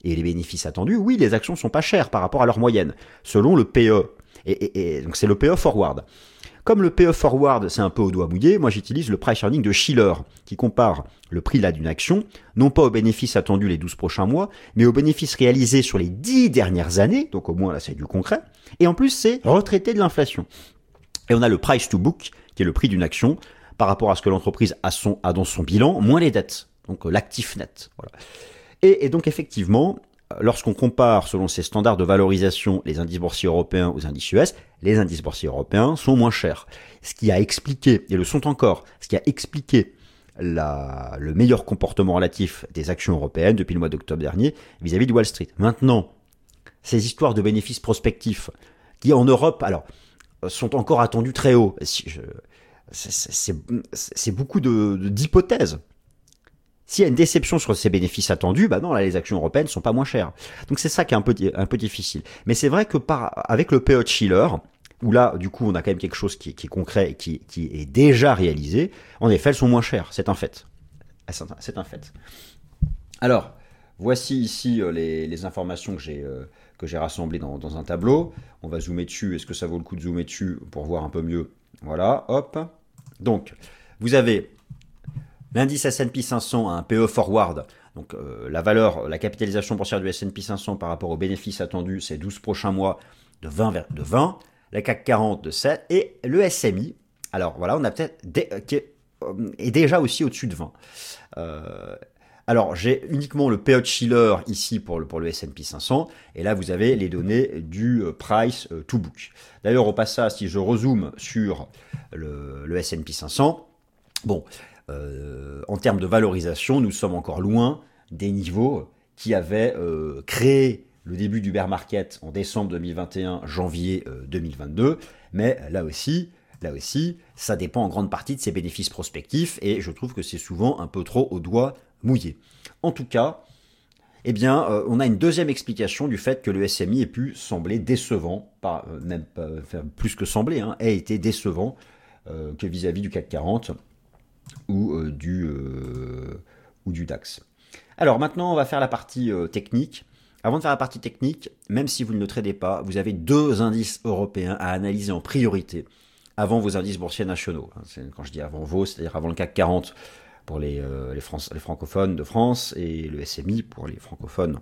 et les bénéfices attendus, oui, les actions sont pas chères par rapport à leur moyenne, selon le P E. Et, et, et donc c'est le P E forward. Comme le P E forward, c'est un peu au doigt mouillé, moi j'utilise le price earning de Shiller, qui compare le prix là d'une action, non pas aux bénéfices attendus les douze prochains mois, mais aux bénéfices réalisés sur les dix dernières années, donc au moins là c'est du concret, et en plus c'est retraité de l'inflation. Et on a le price to book, qui est le prix d'une action, par rapport à ce que l'entreprise a, son, a dans son bilan, moins les dettes, donc l'actif net. Voilà. Et, et donc effectivement, lorsqu'on compare selon ces standards de valorisation les indices boursiers européens aux indices U S, les indices boursiers européens sont moins chers. Ce qui a expliqué, et le sont encore, ce qui a expliqué la, le meilleur comportement relatif des actions européennes depuis le mois d'octobre dernier vis-à-vis de Wall Street. Maintenant, ces histoires de bénéfices prospectifs qui en Europe, alors, sont encore attendus très hauts. C'est beaucoup de, de, d'hypothèses. S'il y a une déception sur ces bénéfices attendus, bah non, là, les actions européennes sont pas moins chères. Donc c'est ça qui est un peu, un peu difficile. Mais c'est vrai que par, avec le P E de Shiller, où là, du coup, on a quand même quelque chose qui, qui est concret et qui, qui est déjà réalisé, en effet, elles sont moins chères. C'est un fait. C'est un fait. Alors, voici ici les, les informations que j'ai euh, que j'ai rassemblées dans, dans un tableau. On va zoomer dessus. Est-ce que ça vaut le coup de zoomer dessus pour voir un peu mieux? Voilà, hop. Donc, vous avez l'indice S and P cinq cents a un P E forward. Donc, euh, la valeur, la capitalisation boursière du S and P cinq cents par rapport aux bénéfices attendus ces douze prochains mois de vingt, de vingt, la C A C quarante de sept et le S M I. Alors, voilà, on a peut-être des, qui est, euh, est déjà aussi au-dessus de vingt. Euh, Alors, j'ai uniquement le P E de Shiller ici pour le, pour le S and P cinq cents, et là, vous avez les données du price to book. D'ailleurs, au passage, si je rezoome sur le, le S and P cinq cents, bon, euh, en termes de valorisation, nous sommes encore loin des niveaux qui avaient euh, créé le début du bear market en décembre deux mille vingt et un, janvier euh, deux mille vingt-deux, mais là aussi, Là aussi, ça dépend en grande partie de ses bénéfices prospectifs, et je trouve que c'est souvent un peu trop au doigt mouillé. En tout cas, eh bien, euh, on a une deuxième explication du fait que le S M I ait pu sembler décevant, pas, euh, même pas, enfin, plus que sembler, hein, ait été décevant euh, que vis-à-vis du C A C quarante ou, euh, du, euh, ou du DAX. Alors maintenant, on va faire la partie euh, technique. Avant de faire la partie technique, même si vous ne le tradez pas, vous avez deux indices européens à analyser en priorité avant vos indices boursiers nationaux. Quand je dis avant vos, c'est-à-dire avant le C A C quarante pour les, euh, les, France, les francophones de France et le S M I pour les francophones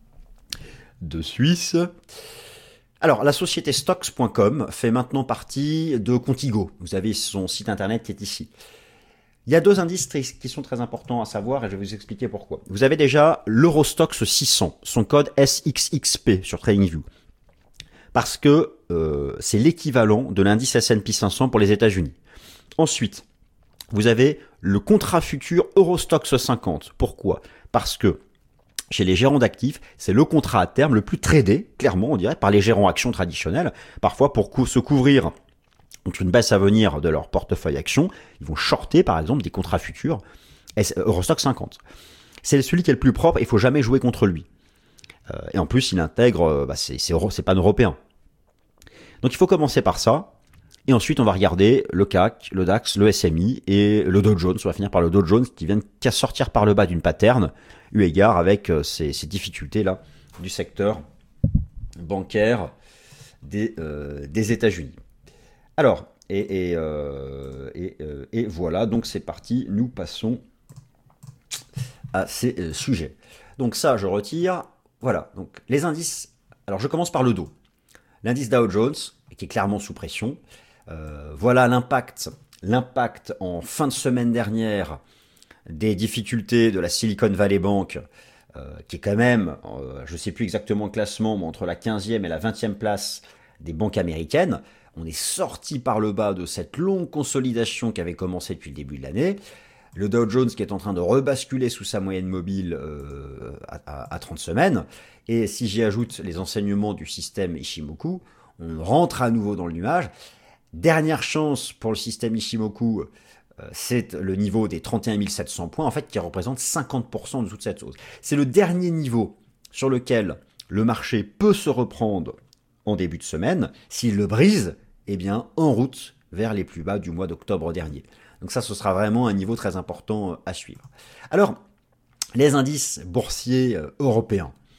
de Suisse. Alors, la société stocks point com fait maintenant partie de Contigo. Vous avez son site internet qui est ici. Il y a deux indices qui sont très importants à savoir et je vais vous expliquer pourquoi. Vous avez déjà l'Eurostoxx six cents, son code S X X P sur TradingView. Parce que euh, c'est l'équivalent de l'indice S and P cinq cents pour les États-Unis. Ensuite, vous avez le contrat futur Eurostoxx cinquante. Pourquoi? Parce que chez les gérants d'actifs, c'est le contrat à terme le plus tradé, clairement, on dirait, par les gérants actions traditionnels. Parfois, pour cou- se couvrir contre une baisse à venir de leur portefeuille actions, ils vont shorter, par exemple, des contrats futurs Eurostoxx cinquante. C'est celui qui est le plus propre, il ne faut jamais jouer contre lui. Euh, et en plus, il intègre, bah, c'est, c'est, c'est pas un européen. Donc il faut commencer par ça, et ensuite on va regarder le C A C, le DAX, le S M I et le Dow Jones. On va finir par le Dow Jones qui vient de sortir par le bas d'une pattern, eu égard avec ces, ces difficultés-là du secteur bancaire des, euh, des États-Unis. Alors, et, et, euh, et, euh, et voilà, donc c'est parti, nous passons à ces euh, sujets. Donc ça, je retire. Voilà, donc les indices. Alors je commence par le Dow. L'indice Dow Jones, qui est clairement sous pression. Euh, voilà l'impact, l'impact en fin de semaine dernière des difficultés de la Silicon Valley Bank, euh, qui est quand même, euh, je ne sais plus exactement le classement, mais entre la quinzième et la vingtième place des banques américaines. On est sorti par le bas de cette longue consolidation qui avait commencé depuis le début de l'année. Le Dow Jones qui est en train de rebasculer sous sa moyenne mobile euh, à, à, à trente semaines. Et si j'y ajoute les enseignements du système Ichimoku, on rentre à nouveau dans le nuage. Dernière chance pour le système Ichimoku, euh, c'est le niveau des trente et un mille sept cents points, en fait, qui représente cinquante pour cent de toute cette hausse. C'est le dernier niveau sur lequel le marché peut se reprendre en début de semaine. S'il le brise, eh bien, en route vers les plus bas du mois d'octobre dernier. Donc ça, ce sera vraiment un niveau très important à suivre. Alors, les indices boursiers européens.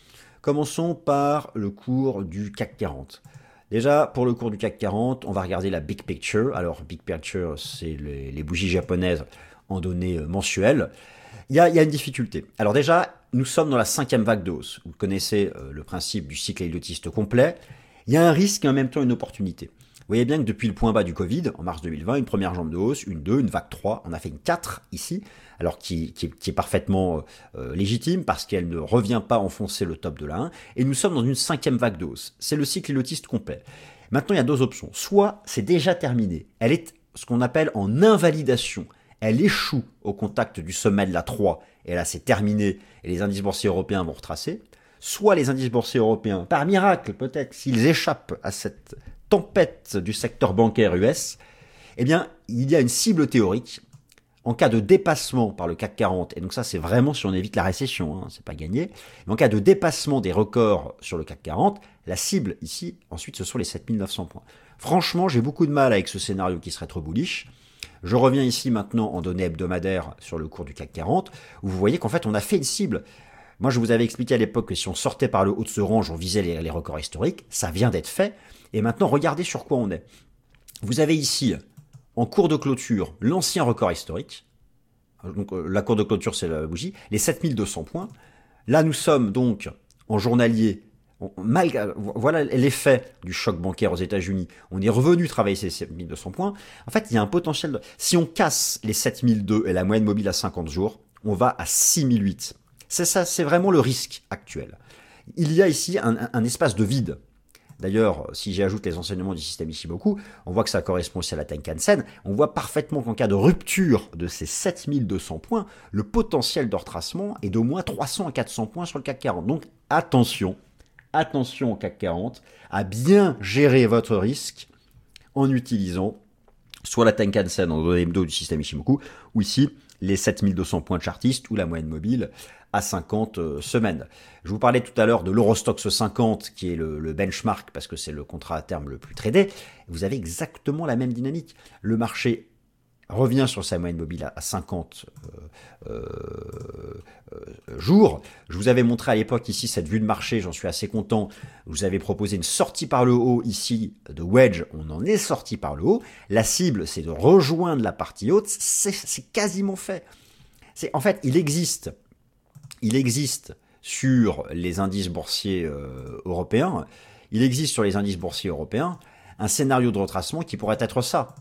Commençons par le cours du C A C quarante. Déjà, pour le cours du C A C quarante, on va regarder la Big Picture. Alors, Big Picture, c'est les, les bougies japonaises en données mensuelles. Il y, a, il y a une difficulté. Alors déjà, nous sommes dans la cinquième vague de hausse. Vous connaissez euh, le principe du cycle héliotyste complet. Il y a un risque et en même temps une opportunité. Vous voyez bien que depuis le point bas du Covid, en mars deux mille vingt, une première jambe de hausse, une deux, une vague trois, on a fait une quatre ici, alors qui, qui, qui est parfaitement euh, légitime parce qu'elle ne revient pas enfoncer le top de la un, et nous sommes dans une cinquième vague de hausse. C'est le cycle héliotyste complet. Maintenant, il y a deux options. Soit c'est déjà terminé, elle est ce qu'on appelle en invalidation, elle échoue au contact du sommet de la trois, et là c'est terminé, et les indices boursiers européens vont retracer. Soit les indices boursiers européens, par miracle peut-être, s'ils échappent à cette tempête du secteur bancaire U S, eh bien, il y a une cible théorique en cas de dépassement par le C A C quarante, et donc ça c'est vraiment si on évite la récession, hein, c'est pas gagné, mais en cas de dépassement des records sur le C A C quarante, la cible ici, ensuite ce sont les sept mille neuf cents points. Franchement, j'ai beaucoup de mal avec ce scénario qui serait trop bullish. Je reviens ici maintenant en données hebdomadaires sur le cours du C A C quarante, où vous voyez qu'en fait on a fait une cible. Moi je vous avais expliqué à l'époque que si on sortait par le haut de ce range, on visait les, les records historiques, ça vient d'être fait. Et maintenant, regardez sur quoi on est. Vous avez ici, en cours de clôture, l'ancien record historique. Donc, la cour de clôture, c'est la bougie. Les sept mille deux cents points. Là, nous sommes donc en journalier. Malgré, voilà l'effet du choc bancaire aux États-Unis. On est revenu travailler ces sept mille deux cents points. En fait, il y a un potentiel. De... Si on casse les sept mille deux et la moyenne mobile à cinquante jours, on va à six mille huit. C'est ça, c'est vraiment le risque actuel. Il y a ici un, un, un espace de vide. D'ailleurs, si j'ajoute les enseignements du système Ishimoku, on voit que ça correspond aussi à la Tenkan-sen. On voit parfaitement qu'en cas de rupture de ces sept mille deux cents points, le potentiel de retracement est d'au moins trois cents à quatre cents points sur le C A C quarante. Donc attention, attention au C A C quarante, à bien gérer votre risque en utilisant soit la Tenkan-sen en données hebdo du système Ishimoku, ou ici les sept mille deux cents points de chartiste ou la moyenne mobile à cinquante semaines. Je vous parlais tout à l'heure de l'Eurostoxx cinquante qui est le, le benchmark parce que c'est le contrat à terme le plus tradé. Vous avez exactement la même dynamique. Le marché revient sur sa moyenne mobile à cinquante euh, euh, euh, jours. Je vous avais montré à l'époque ici cette vue de marché, j'en suis assez content. Je vous avais proposé une sortie par le haut ici de wedge, on en est sorti par le haut. La cible, c'est de rejoindre la partie haute, c'est, c'est quasiment fait. C'est, en fait, il existe, il existe sur les indices boursiers euh, européens, il existe sur les indices boursiers européens un scénario de retracement qui pourrait être ça.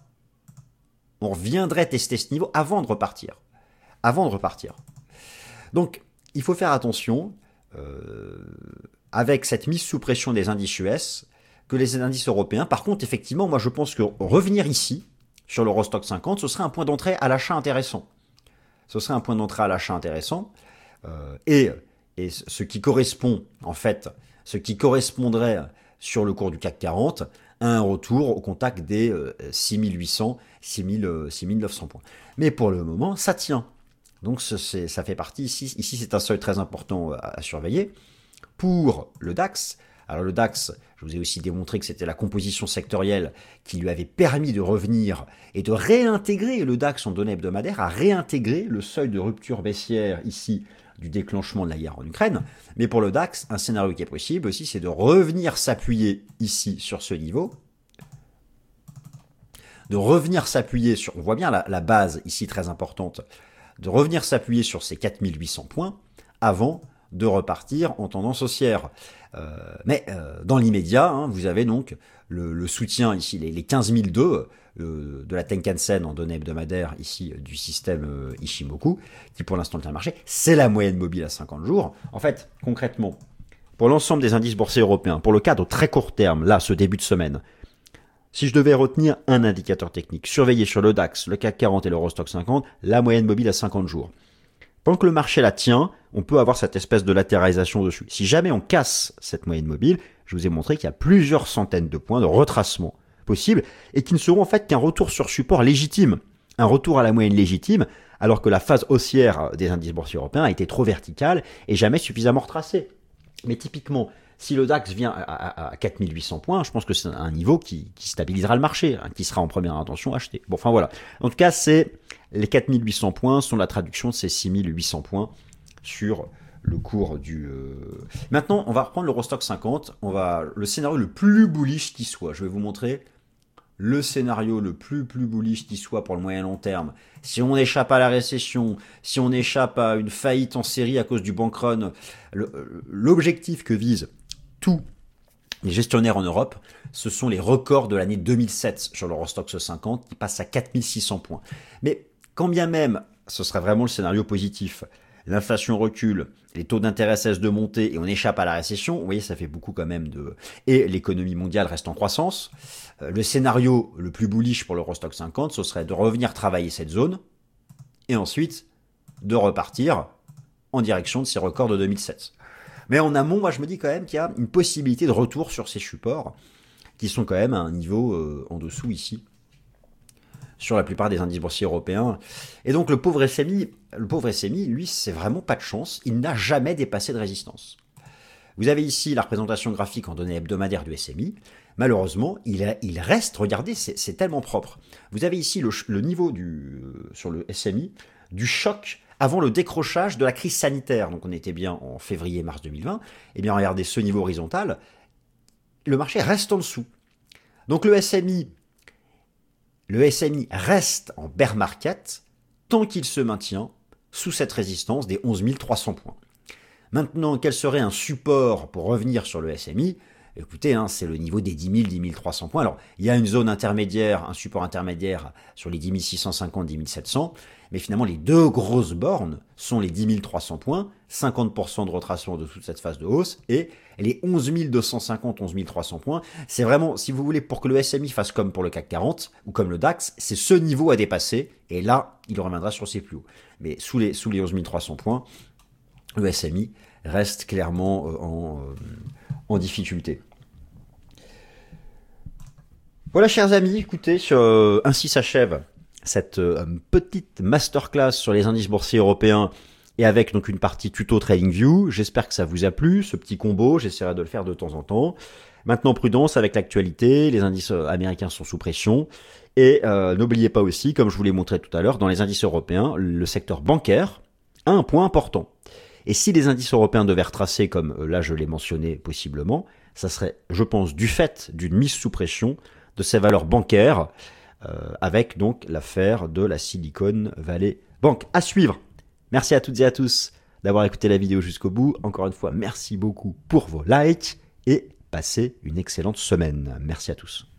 On reviendrait tester ce niveau avant de repartir. Avant de repartir. Donc, il faut faire attention euh, avec cette mise sous pression des indices U S que les indices européens. Par contre, effectivement, moi je pense que revenir ici, sur l'Eurostoxx cinquante, ce serait un point d'entrée à l'achat intéressant. Ce serait un point d'entrée à l'achat intéressant. Euh, et, et ce qui correspond, en fait, ce qui correspondrait sur le cours du C A C quarante à un retour au contact des euh, six mille huit cents, six mille, euh, six mille neuf cents points. Mais pour le moment, ça tient. Donc c'est, ça fait partie ici. Ici, c'est un seuil très important à, à surveiller. Pour le DAX, alors le DAX, je vous ai aussi démontré que c'était la composition sectorielle qui lui avait permis de revenir et de réintégrer le DAX en données hebdomadaires, à réintégrer le seuil de rupture baissière ici du déclenchement de la guerre en Ukraine. Mais pour le DAX, un scénario qui est possible aussi, c'est de revenir s'appuyer ici sur ce niveau, de revenir s'appuyer sur, on voit bien la, la base ici très importante, de revenir s'appuyer sur ces quatre mille huit cents points avant de repartir en tendance haussière. Euh, mais euh, dans l'immédiat, hein, vous avez donc le, le soutien ici, les, les quinze mille deux euh, de la Tenkan-sen en données hebdomadaires ici du système euh, Ishimoku, qui pour l'instant tient le marché, c'est la moyenne mobile à cinquante jours. En fait, concrètement, pour l'ensemble des indices boursiers européens, pour le cadre très court terme, là, ce début de semaine, si je devais retenir un indicateur technique, surveiller sur le DAX, le C A C quarante et l'Eurostoxx cinquante, la moyenne mobile à cinquante jours. Pendant que le marché la tient, on peut avoir cette espèce de latéralisation dessus. Si jamais on casse cette moyenne mobile, je vous ai montré qu'il y a plusieurs centaines de points de retracement possibles et qui ne seront en fait qu'un retour sur support légitime, un retour à la moyenne légitime, alors que la phase haussière des indices boursiers européens a été trop verticale et jamais suffisamment retracée. Mais typiquement, si le DAX vient à, à, à quatre mille huit cents points, je pense que c'est un niveau qui, qui stabilisera le marché, hein, qui sera en première intention acheté. Bon, enfin voilà. En tout cas, c'est les quatre mille huit cents points sont la traduction de ces six mille huit cents points sur le cours du... Euh... Maintenant, on va reprendre l'Eurostoxx cinquante. On va... Le scénario le plus bullish qui soit. Je vais vous montrer le scénario le plus, plus bullish qui soit pour le moyen long terme. Si on échappe à la récession, si on échappe à une faillite en série à cause du bank run, l'objectif que visent tous les gestionnaires en Europe, ce sont les records de l'année deux mille sept sur l'Eurostoxx cinquante, qui passe à quatre mille six cents points. Mais quand bien même, ce serait vraiment le scénario positif, l'inflation recule, les taux d'intérêt cessent de monter et on échappe à la récession, vous voyez, ça fait beaucoup quand même de... Et l'économie mondiale reste en croissance. Le scénario le plus bullish pour l'Eurostoxx cinquante, ce serait de revenir travailler cette zone et ensuite de repartir en direction de ces records de deux mille sept. Mais en amont, moi je me dis quand même qu'il y a une possibilité de retour sur ces supports qui sont quand même à un niveau euh, en dessous ici, sur la plupart des indices boursiers européens. Et donc le pauvre S M I, le pauvre S M I, lui, c'est vraiment pas de chance, il n'a jamais dépassé de résistance. Vous avez ici la représentation graphique en données hebdomadaires du S M I. Malheureusement, il, a, il reste, regardez, c'est tellement propre. Vous avez ici le, le niveau du, euh, sur le S M I du choc avant le décrochage de la crise sanitaire. Donc on était bien en février-mars deux mille vingt. Eh bien regardez ce niveau horizontal, le marché reste en dessous. Donc le S M I, le S M I reste en bear market tant qu'il se maintient sous cette résistance des onze mille trois cents points. Maintenant, quel serait un support pour revenir sur le S M I ? Écoutez, hein, c'est le niveau des dix mille, dix mille trois cents points. Alors, il y a une zone intermédiaire, un support intermédiaire sur les dix mille six cent cinquante, dix mille sept cents, mais finalement, les deux grosses bornes sont les dix mille trois cents points, cinquante pour cent de retracement de toute cette phase de hausse, et les onze mille deux cent cinquante, onze mille trois cents points. C'est vraiment, si vous voulez, pour que le S M I fasse comme pour le C A C quarante, ou comme le DAX, c'est ce niveau à dépasser, et là, il reviendra sur ses plus hauts. Mais sous les, sous les onze mille trois cents points, le S M I reste clairement euh, en, euh, en difficulté. Voilà, chers amis, écoutez, euh, ainsi s'achève cette euh, petite masterclass sur les indices boursiers européens et avec donc une partie tuto TradingView. J'espère que ça vous a plu, ce petit combo, j'essaierai de le faire de temps en temps. Maintenant, prudence avec l'actualité, les indices américains sont sous pression. Et euh, n'oubliez pas aussi, comme je vous l'ai montré tout à l'heure, dans les indices européens, le secteur bancaire a un point important. Et si les indices européens devaient retracer, comme là je l'ai mentionné possiblement, ça serait, je pense, du fait d'une mise sous pression de ces valeurs bancaires, euh, avec donc l'affaire de la Silicon Valley Bank. À suivre. Merci à toutes et à tous d'avoir écouté la vidéo jusqu'au bout. Encore une fois, merci beaucoup pour vos likes et passez une excellente semaine. Merci à tous.